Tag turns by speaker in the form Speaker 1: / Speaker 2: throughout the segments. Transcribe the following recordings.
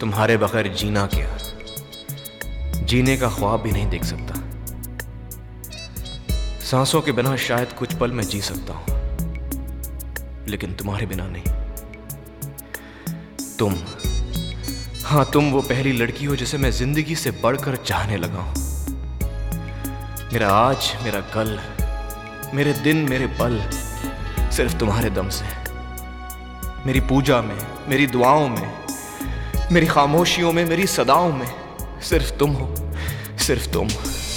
Speaker 1: तुम्हारे बगैर जीना क्या, जीने का ख्वाब भी नहीं देख सकता। सांसों के बिना शायद कुछ पल मैं जी सकता हूं, लेकिन तुम्हारे बिना नहीं। तुम, हाँ तुम वो पहली लड़की हो जिसे मैं जिंदगी से बढ़कर चाहने लगा हूं। मेरा आज, मेरा कल, मेरे दिन, मेरे पल सिर्फ तुम्हारे दम से। मेरी पूजा में, मेरी दुआओं में, मेरी खामोशियों में, मेरी सदाओं में सिर्फ तुम हो, सिर्फ तुम।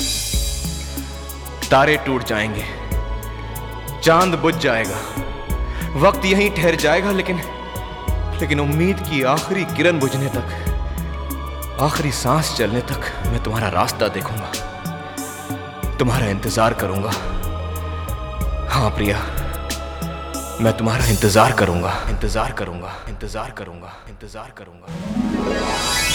Speaker 1: तारे टूट जाएंगे, चांद बुझ जाएगा, वक्त यहीं ठहर जाएगा, लेकिन उम्मीद की आखिरी किरण बुझने तक, आखिरी सांस चलने तक मैं तुम्हारा रास्ता देखूंगा, तुम्हारा इंतजार करूंगा। हाँ प्रिया, मैं तुम्हारा इंतजार करूंगा, इंतजार करूंगा, इंतजार करूंगा, इंतजार करूंगा।